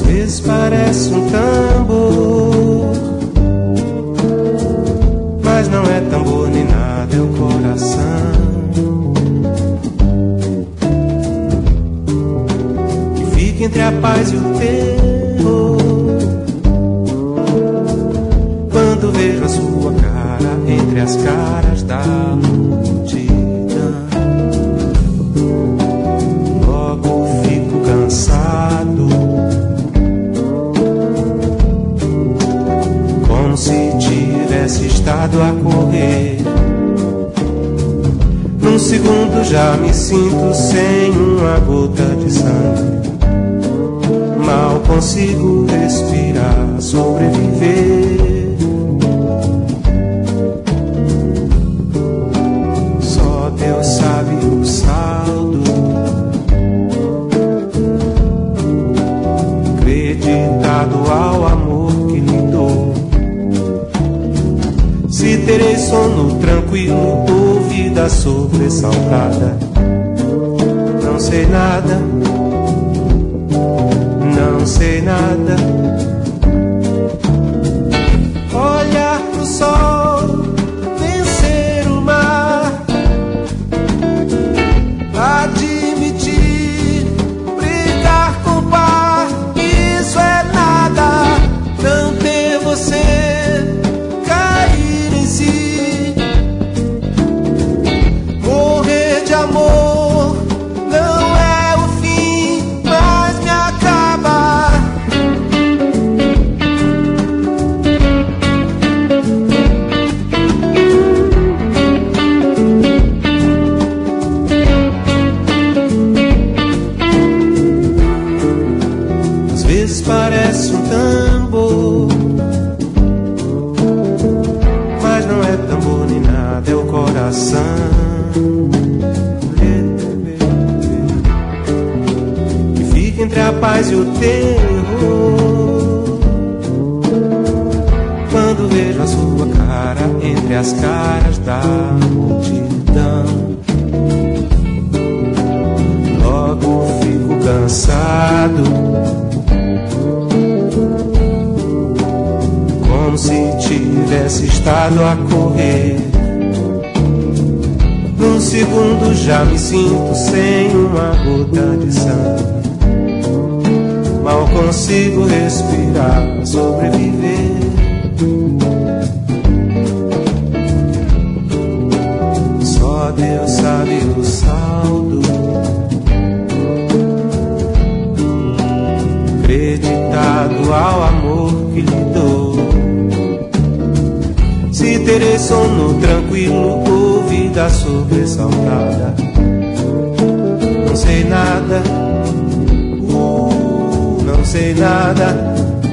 vezes parece um tambor, mas não é tambor nem nada, é o coração que fica entre a paz e o terror. Quando vejo a sua cara entre as caras da multidão, logo fico cansado, como se tivesse estado a correr. Num segundo já me sinto sem uma gota de sangue, mal consigo respirar, sobreviver. Só Deus sabe o saldo, acreditado ao amor que lhe dou. Se terei sono tranquilo ou vida sobressaltada, não sei nada, não sei nada. Olhar pro sol, vencer o mar, admitir, brigar com o par, isso é nada. Não ter você, cair em si, morrer de amor, não é o fim, mas me acaba. Às vezes parece um tambor, mas não é tambor nem nada, é o coração que fica entre a paz e o terror. Quando vejo a sua cara entre as caras da multidão, logo fico cansado, como se tivesse estado a correr. Num segundo já me sinto sem uma gota de sangue, mal consigo respirar, sobreviver. Só Deus sabe o saldo, acreditado ao amor que lhe dou. Se terei sono tranquilo ou vida sobressaltada, não sei nada, não sei nada.